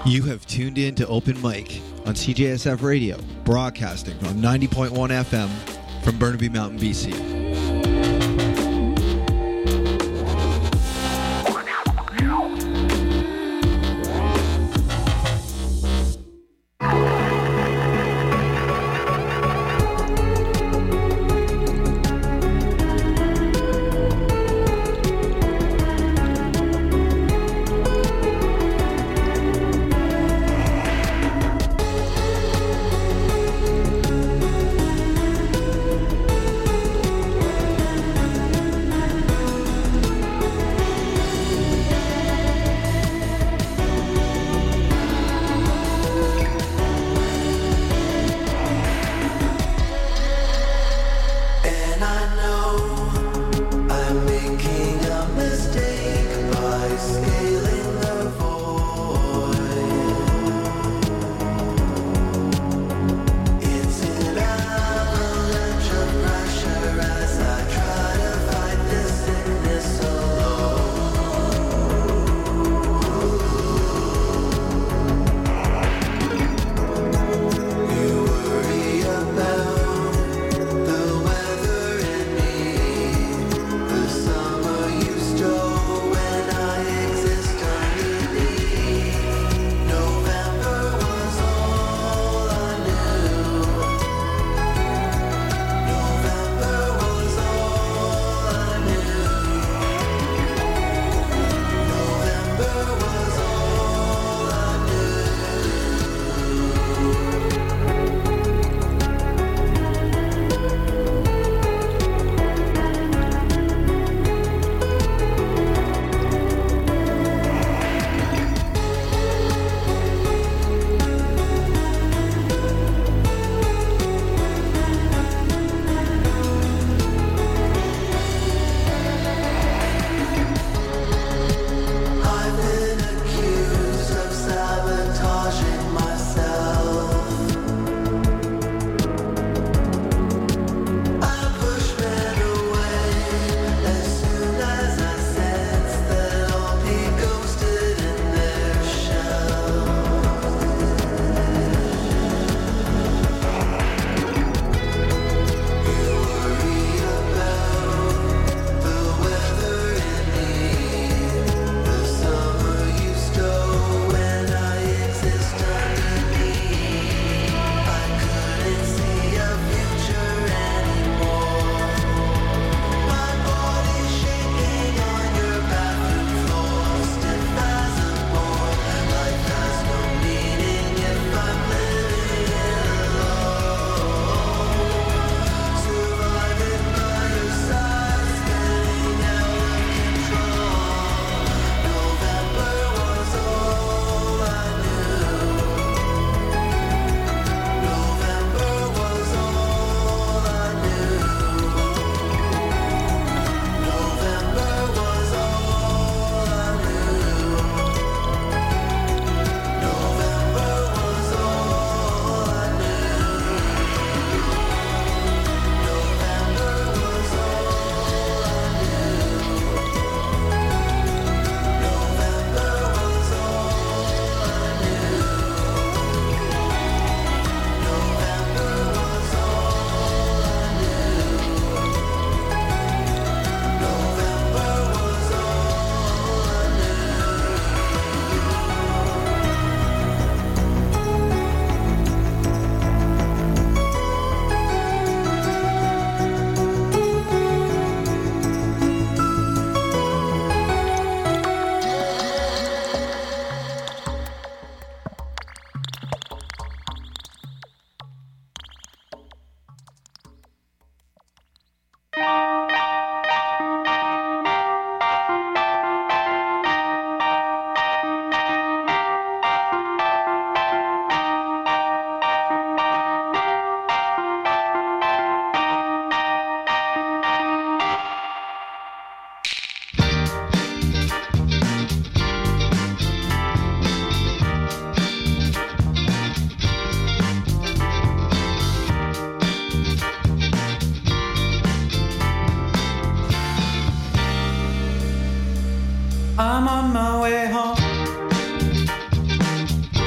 You have tuned in to Open Mic on CJSF Radio, broadcasting on 90.1 FM from Burnaby Mountain, BC. I'm on my way home.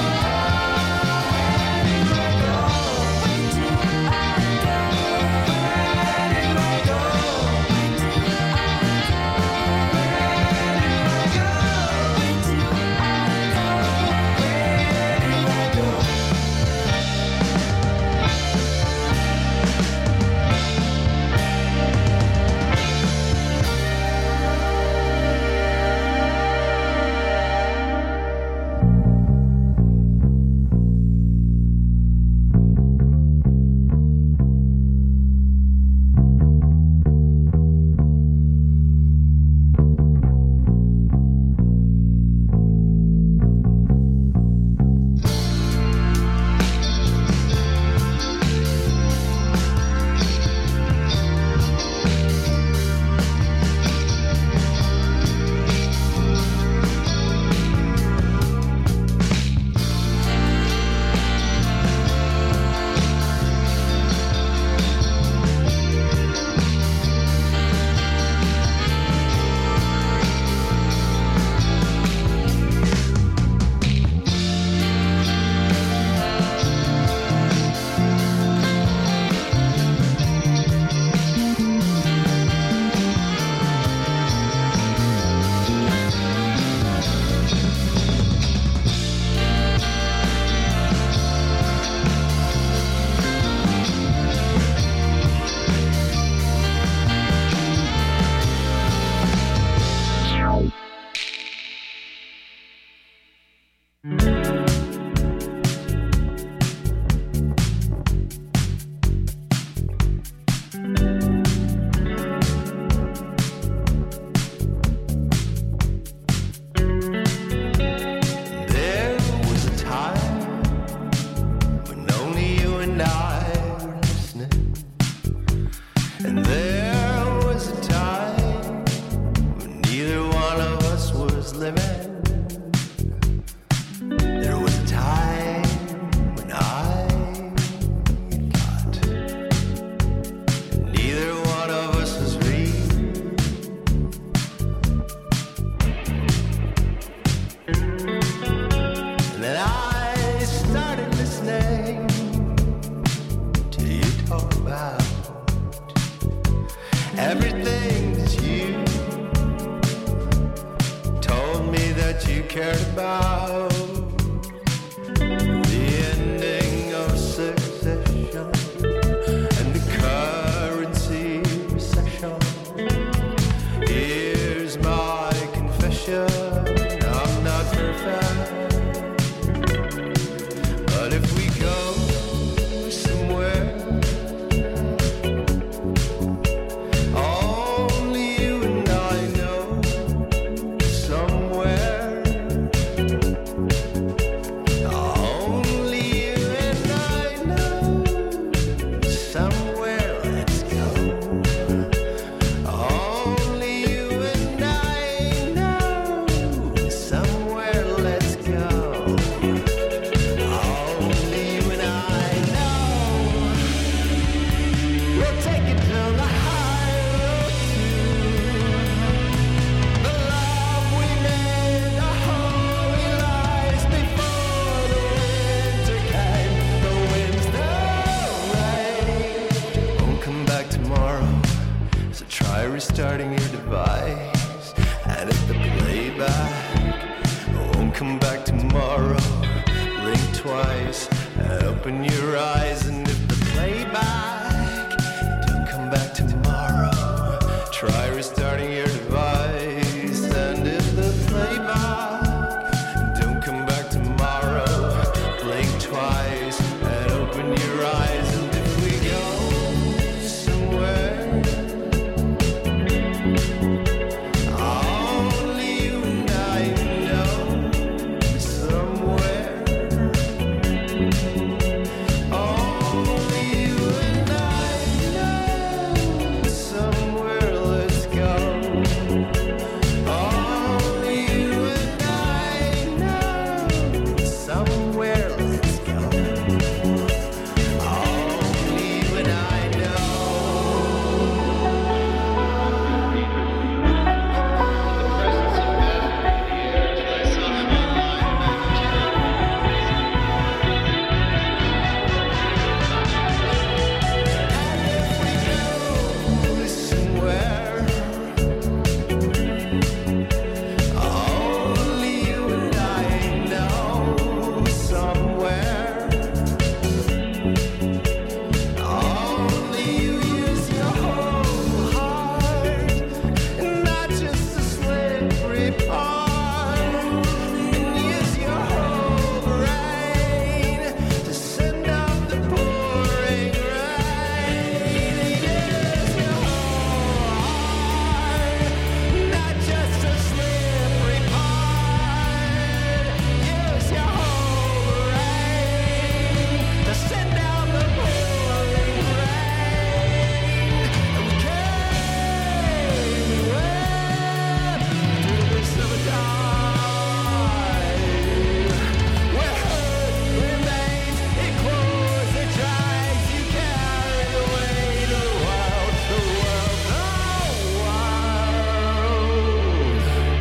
cared about the ending of secession and the currency recession. Here's my confession. device. And if the playback won't come back tomorrow, blink twice and open your eyes. And if the playback don't come back tomorrow, try restarting your device. And if the playback don't come back tomorrow, blink twice and open your eyes. And if we go somewhere only you and I know, somewhere only you and I know, somewhere let's go. Only you and I know, somewhere let's go. Only you and I know. Somewhere only you and I know, somewhere only you use your whole heart and not just a slippery part, and use your whole brain to send out the pouring rain. Use your whole heart, not just a slippery part. Use your whole brain to send out the pouring rain. And we came through the summertime, where hurt remains, it grows, it dries. You carry away to the world, the world, the world.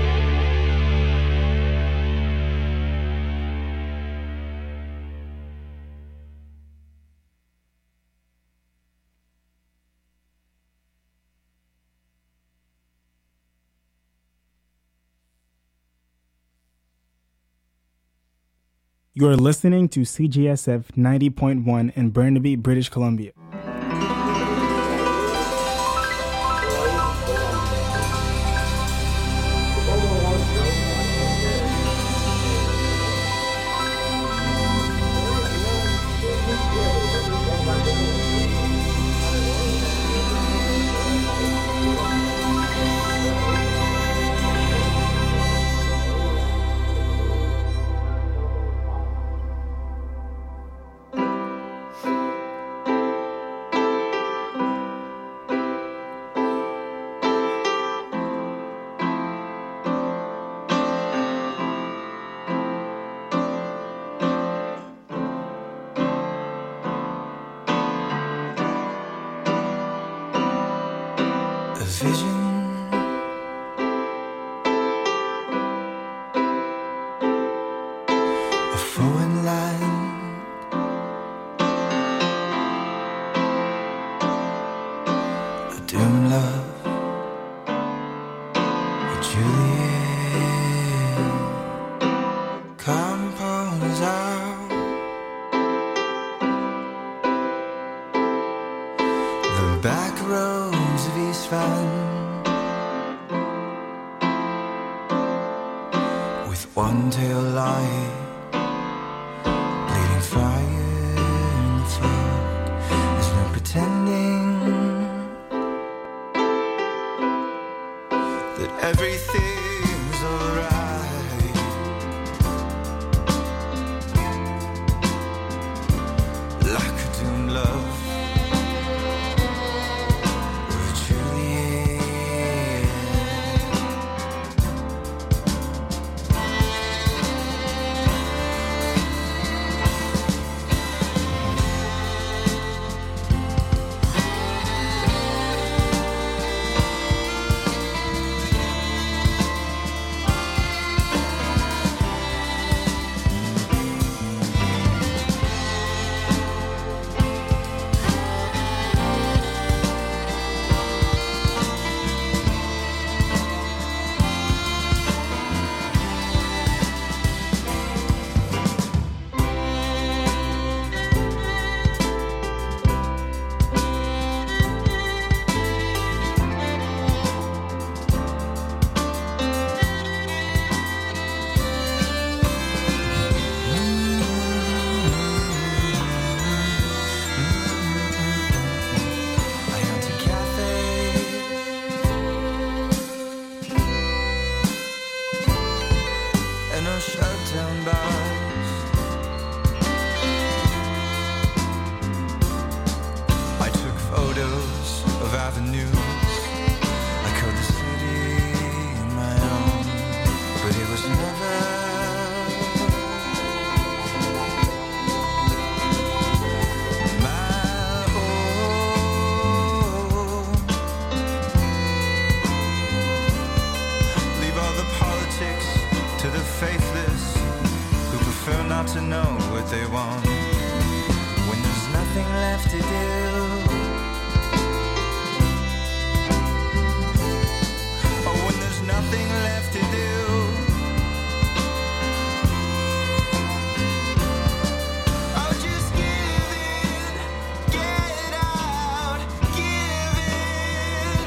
You are listening to CGSF 90.1 in Burnaby, British Columbia. A vision, a foreign land, a doomed love, a Juliet compounds out the back roads of East Van, with one tail light, bleeding fire in the fog. There's no pretending that everything's alright. Like a doomed love with Juliet. downtown bars. I took photos of avenues. I called the city my own, but it was never faithless who prefer not to know what they want when there's nothing left to do. Oh, when there's nothing left to do. Oh, just give in, get out, give in.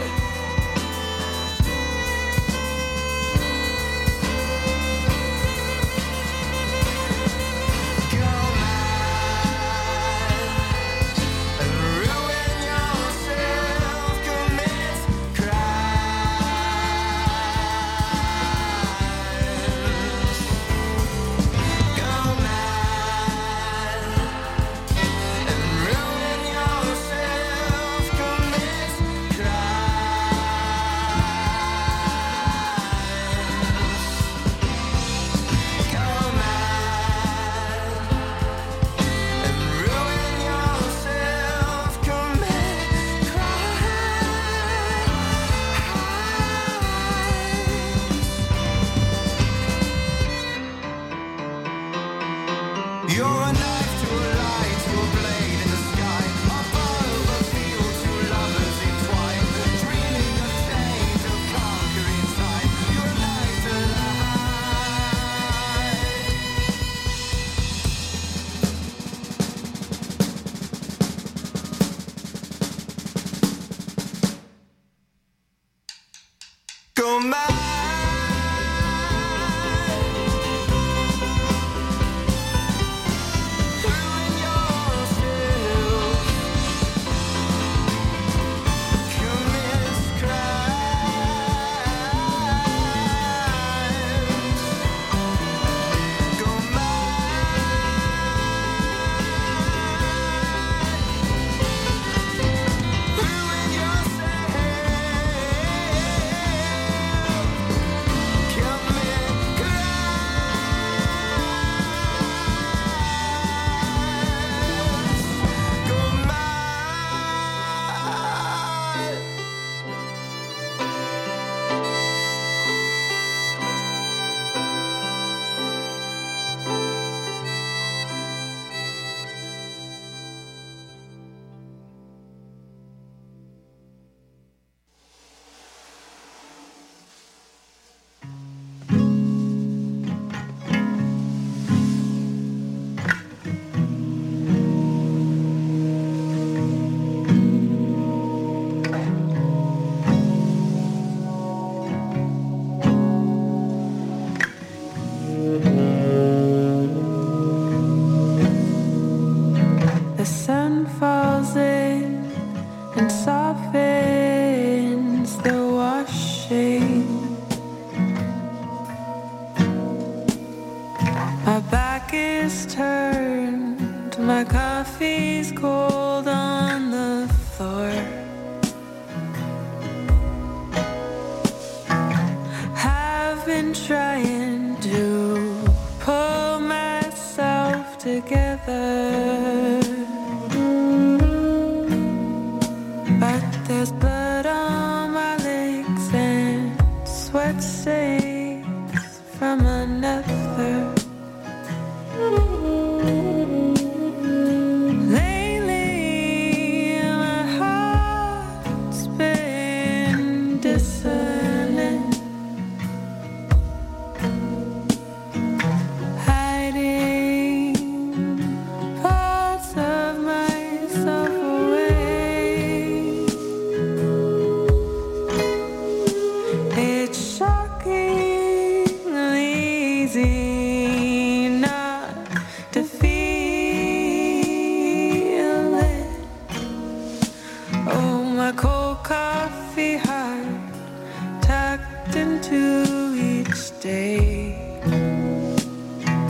tucked into each day.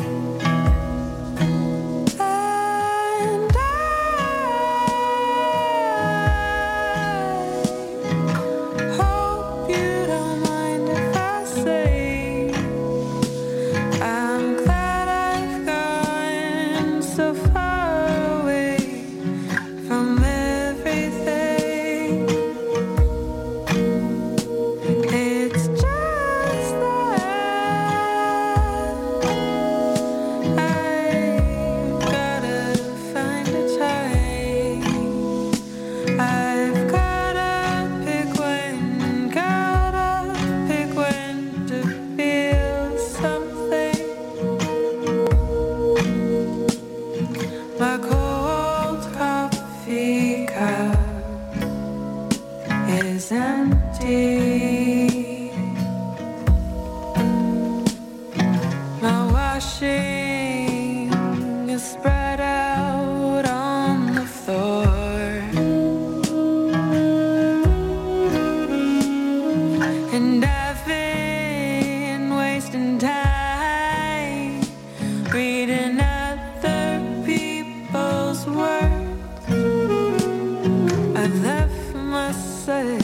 washing is spread out on the floor. And I've been wasting time reading other people's words. I've left myself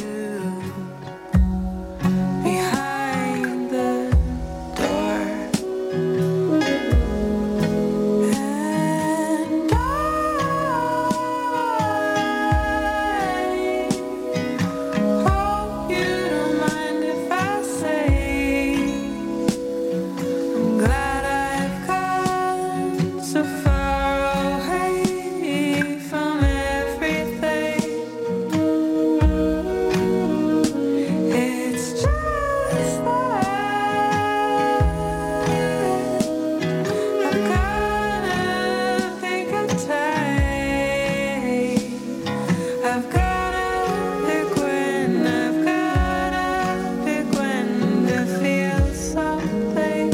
behind the door. And I hope you don't mind if I say I'm glad I've gone so far away from everything. It's just that I've gotta pick a time. I've gotta pick when, I've gotta pick when to feel something.